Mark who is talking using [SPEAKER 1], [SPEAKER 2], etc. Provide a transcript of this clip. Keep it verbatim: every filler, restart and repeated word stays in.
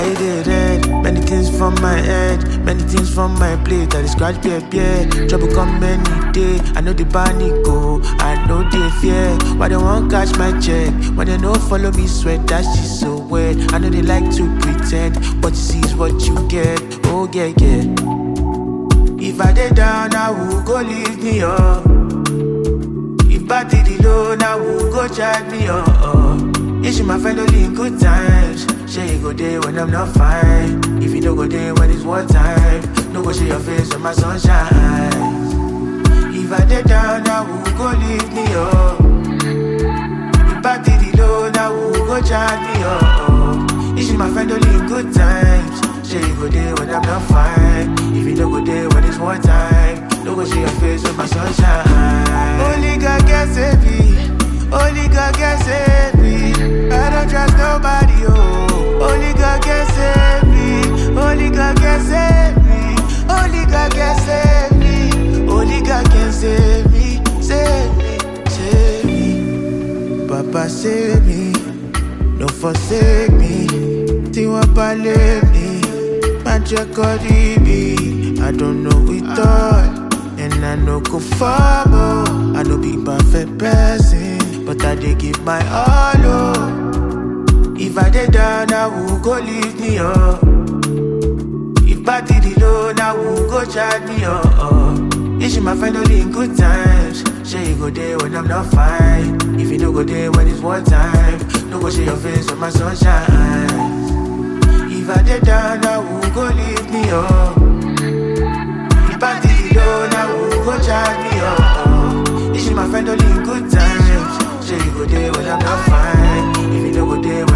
[SPEAKER 1] I did red, many things from my head, many things from my plate. I dey scratch beer, beer. Trouble come any day. I know the panic go, I know the fear. Why they won't catch my check? When they don't follow me, sweat that shit so wet. I know they like to pretend, what you see is what you get. Oh yeah, yeah. If I dey down, I will go leave me up. If I did it low, I will go chat me up. Is you my friend only in good times? Share you go there when I'm not fine. If you don't go there when it's war time, no go show your face when my sunshine. If I dey down, I will go leave me up. If I did it low, I will go chat me up. Is you my friend only in good times? Share you go there when I'm not fine. If you don't go there when it's war time, no go show your face when my sunshine. Only God can save me. Only God can save me. I don't trust nobody, oh. Only God can save me. Only God can save me. Only God can save me. Only God can save me. Save me, save me. Papa save me. Don't forsake me. Tiwa pale me. Magic me. I don't know it all. And I know go far more. I know be perfect person, but I dey give my all, oh. If I dey down, I will go leave me up. If I did it low, I will go chat me up. Is you my friend only in good times? Share you go there when I'm not fine. If you don't go there when it's war time, no go show your face when my sunshine. If I dey down, I will go leave me up. If I did it low, I will go chat me up. Is you my friend only in good times? Share you go there when I'm not fine. If you don't go there when